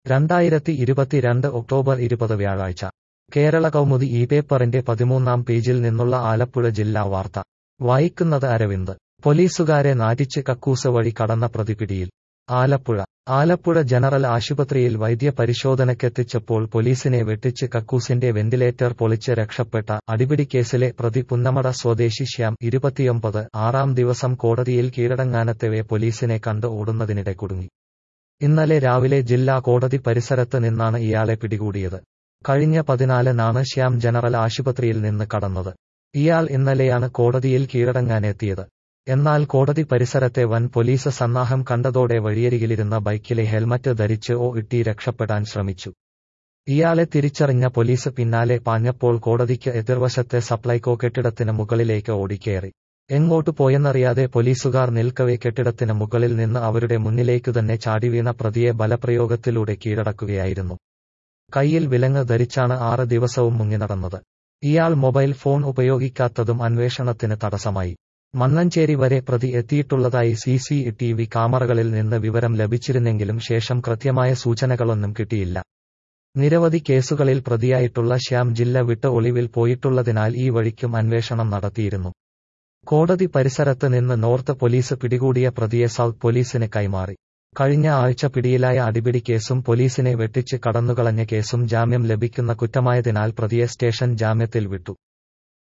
2022 October 20 വ്യാഴാഴ്ച കേരള കൗമുദി ഈ പേപ്പറിന്റെ 13-ാം പേജിൽ നിന്നുള്ള ആലപ്പുഴ ജില്ലാ വാർത്ത വായിക്കുന്നത് അരവിന്ദ്. പോലീസുകാരെ നാറ്റിച്ച് കക്കൂസ് വഴി കടന്ന പ്രതി പിടിയിൽ. ആലപ്പുഴ ജനറൽ ആശുപത്രിയിൽ വൈദ്യ പരിശോധനയ്ക്കെത്തിച്ചപ്പോൾ പോലീസിനെ വെട്ടിച്ച് കക്കൂസിന്റെ വെന്റിലേറ്റർ പൊളിച്ച് രക്ഷപ്പെട്ട അടിപിടിക്കേസിലെ പ്രതി പുന്നമട സ്വദേശി ശ്യാം 29 ആറാം ദിവസം കോടതിയിൽ കീഴടങ്ങാനെത്തവെ പോലീസിനെ കണ്ട് ഓടുന്നതിനിടെ കുടുങ്ങി. ഇന്നലെ രാവിലെ ജില്ലാ കോടതി പരിസരത്ത് നിന്നാണ് ഇയാളെ പിടികൂടിയത്. കഴിഞ്ഞ 14-നാണ് ശ്യാം ജനറൽ ആശുപത്രിയിൽ നിന്ന് കടന്നത്. ഇയാൾ ഇന്നലെയാണ് കോടതിയിൽ കീഴടങ്ങാനെത്തിയത്. എന്നാൽ കോടതി പരിസരത്തെ വൻ പോലീസ് സന്നാഹം കണ്ടതോടെ വഴിയരികിലിരുന്ന ബൈക്കിലെ ഹെൽമറ്റ് ധരിച്ച് ഇട്ടി രക്ഷപ്പെടാൻ ശ്രമിച്ചു. ഇയാളെ തിരിച്ചറിഞ്ഞ പോലീസ് പിന്നാലെ പാഞ്ഞപ്പോൾ കോടതിക്ക് എതിർവശത്തെ സപ്ലൈകോ കെട്ടിടത്തിന് മുകളിലേക്ക് ഓടിക്കയറി. എങ്ങോട്ടു പോയെന്നറിയാതെ പോലീസുകാർ നിൽക്കവെ കെട്ടിടത്തിന് മുകളിൽ നിന്ന് അവരുടെ മുന്നിലേക്കുതന്നെ ചാടിവീണ പ്രതിയെ ബലപ്രയോഗത്തിലൂടെ കീഴടക്കുകയായിരുന്നു. കയ്യിൽ വിലങ്ങ് ധരിച്ചാണ് 6 ദിവസവും മുങ്ങിനടന്നത്. ഇയാൾ മൊബൈൽ ഫോൺ ഉപയോഗിക്കാത്തതും അന്വേഷണത്തിന് തടസ്സമായി. മണ്ണഞ്ചേരി വരെ പ്രതി എത്തിയിട്ടുള്ളതായി CCTV ക്യാമറകളിൽ നിന്ന് വിവരം ലഭിച്ചിരുന്നെങ്കിലും ശേഷം കൃത്യമായ സൂചനകളൊന്നും കിട്ടിയില്ല. നിരവധി കേസുകളിൽ പ്രതിയായിട്ടുള്ള ശ്യാം ജില്ല വിട്ട് ഒളിവിൽ പോയിട്ടുള്ളതിനാൽ ഈ വഴിക്കും അന്വേഷണം നടത്തിയിരുന്നു. കോടതി പരിസരത്ത് നിന്ന് നോർത്ത് പോലീസ് പിടികൂടിയ പ്രതിയെ സൗത്ത് പോലീസിന് കൈമാറി. കഴിഞ്ഞ ആഴ്ച പിടിയിലായ അടിപിടി കേസും പോലീസിനെ വെട്ടിച്ച് കടന്നുകളഞ്ഞ കേസും ജാമ്യം ലഭിക്കുന്ന കുറ്റമായതിനാൽ പ്രതിയെ സ്റ്റേഷൻ ജാമ്യത്തിൽ വിട്ടു.